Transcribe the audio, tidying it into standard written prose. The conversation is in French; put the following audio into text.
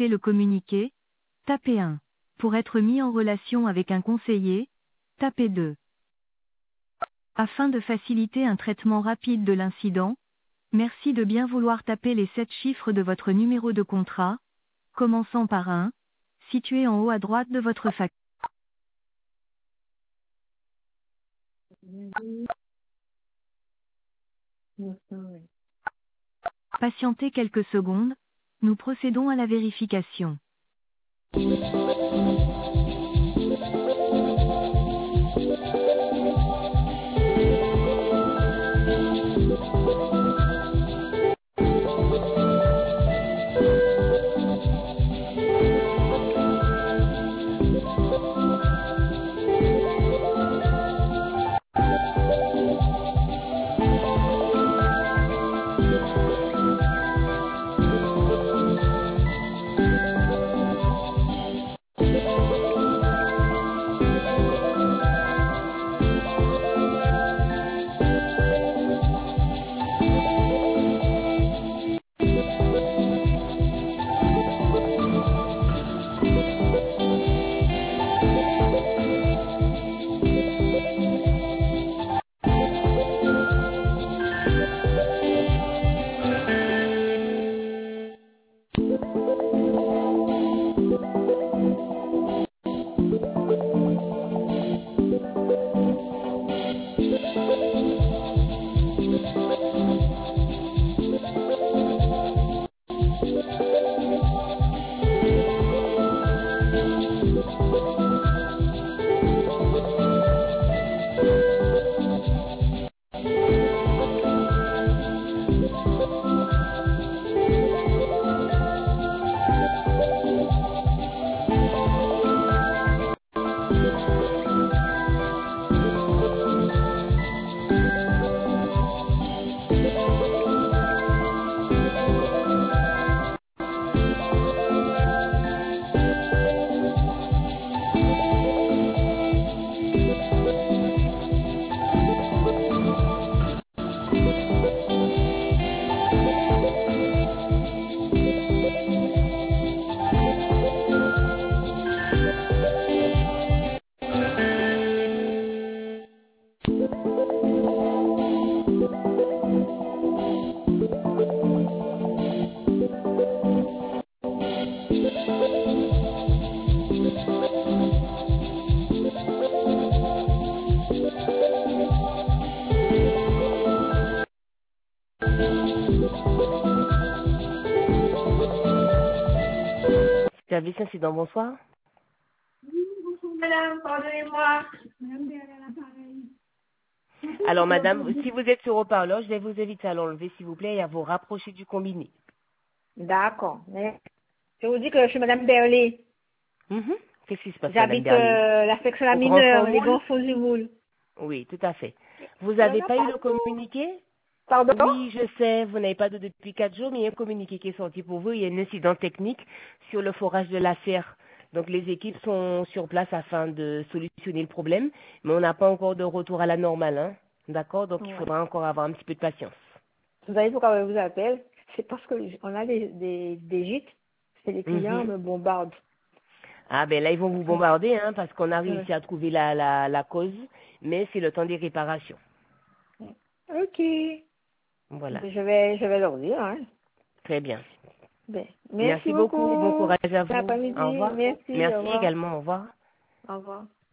souhaitez le communiquer, tapez 1. Pour être mis en relation avec un conseiller, tapez 2. Afin de faciliter un traitement rapide de l'incident, merci de bien vouloir taper les 7 chiffres de votre numéro de contrat, commençant par 1, situé en haut à droite de votre facture. Patientez quelques secondes, nous procédons à la vérification. Service incident, bonsoir. Bonjour madame, pardonnez-moi. Alors madame, si vous êtes sur haut-parleur, je vais vous inviter à l'enlever s'il vous plaît et à vous rapprocher du combiné. D'accord. Mais je vous dis que je suis madame Berlé. Qu'est-ce qui se passe madame J'habite Berlin la section la Au Grand mineure, Fond les Moule grands fonds du moule. Oui, tout à fait. Vous n'avez pas eu le communiqué? Pardon? Oui, je sais, vous n'avez pas de depuis 4 jours, mais il y a un communiqué qui est sorti pour vous. Il y a un incident technique sur le forage de la serre. Donc les équipes sont sur place afin de solutionner le problème, mais on n'a pas encore de retour à la normale. Hein. D'accord? Donc il Ouais. faudra encore avoir un petit peu de patience. Vous savez pourquoi je vous appelle? C'est parce que on a des gîtes et les clients me bombardent. Ah ben là, ils vont vous bombarder hein, parce qu'on a Ouais. réussi à trouver la cause, mais c'est le temps des réparations. Ok. Voilà. Je vais leur dire. Hein. Très bien. Ben, merci Merci beaucoup. Bon beaucoup. courage à Bon vous. après-midi. Au revoir. Merci. Au Merci revoir. également. Au revoir. Au revoir.